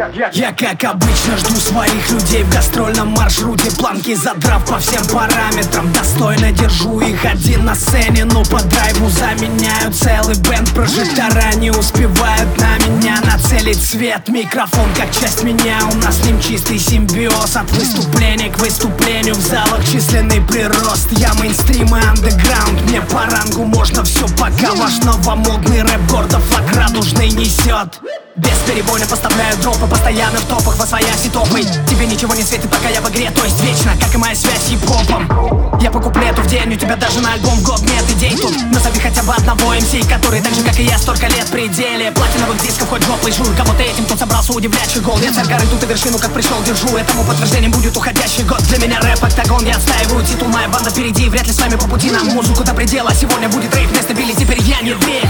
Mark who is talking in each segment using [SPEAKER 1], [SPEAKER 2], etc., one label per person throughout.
[SPEAKER 1] Я как обычно жду своих людей в гастрольном маршруте, планки задрав по всем параметрам. Достойно держу их один на сцене, но по драйву заменяю целый бэнд. Прожектора не успевают на меня нацелить свет. Микрофон как часть меня, у нас с ним чистый симбиоз. От выступления к выступлению в залах численный прирост. Я мейнстрим и андеграунд, мне по рангу можно все, пока ваш новомодный рэп гордо флаг радужный несет. Бесперебойно поставляю дропы, постоянно в топах, восвоясь и топой. Тебе ничего не светит, пока я в игре, то есть вечно, как и моя связь с хип-хопом. Я по куплету в день, у тебя даже на альбом в год нет идей тут. Назови хотя бы одного MC, который так же, как и я, столько лет в пределе. Платиновых дисков хоть жопой жуй, кого-то этим тут собрался удивлять щегол. Я царь горы, тут и вершину как пришел держу, этому подтверждением будет уходящий год. Для меня рэп октагон, я отстаиваю титул, моя банда впереди, вряд ли с вами по пути нам музыку до предела. Сегодня будет рейв, вместо Билли, теперь я не дрейф.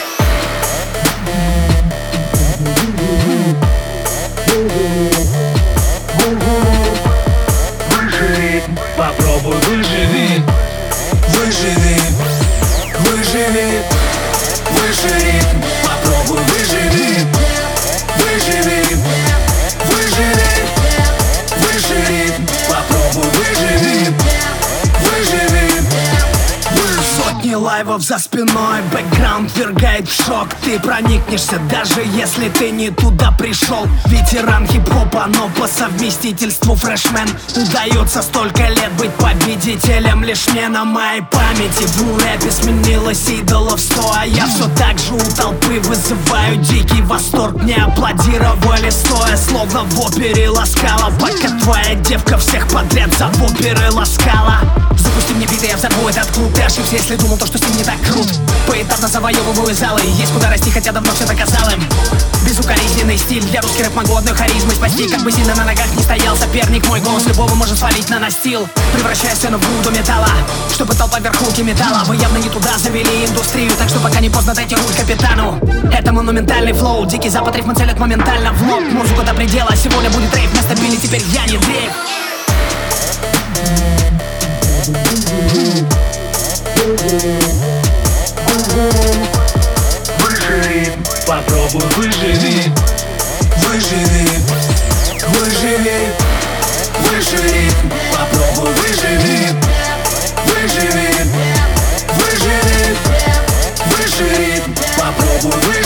[SPEAKER 2] Выживи, попробуй выживи.
[SPEAKER 1] Выживи, выживи, выживи, попробуй выживи. Выживи, выживи, выживи, попробуй выживи. Выживи. Сотни лайвов за спиной, бэкграунд ввергает в шок. Ты проникнешься, даже если ты не туда пришел. Ветеран хип-хопа, но по совместительству фрешмен. Удается столько лет быть победителем лишь мне на моей памяти. В рэпе сменилось идолов 100, а я все так же у толпы вызываю дикий восторг. Мне аплодировали стоя, словно в опере ласкала, пока твоя девка всех подряд за оперы ласкала. Запусти мне биты, я взорву этот клуб. Ты ошибся, если думал то, что с ним не так крут. Поэтапно завоевываю залы, есть куда расти, хотя давно все доказал им. Безукоризненный стиль, для русский рэп могу одной харизмой спасти. Как бы сильно на ногах не стоял соперник, мой голос любого может свалить на настил, превращая сцену в груду металла, чтобы толпа верхушки металла. Вы явно не туда завели индустрию, так что пока не поздно, дайте руль капитану. Это монументальный флоу, дикий запад, рифмы целят моментально в лоб. Музыку до предела, сегодня будет рейв, вместо Билли теперь я не дрейф.
[SPEAKER 2] Выживи, попробуй выживи.
[SPEAKER 1] Выживи, выживи, выживи, попробуй выживи. Выживи, выживи, выживи, попробуй выживи.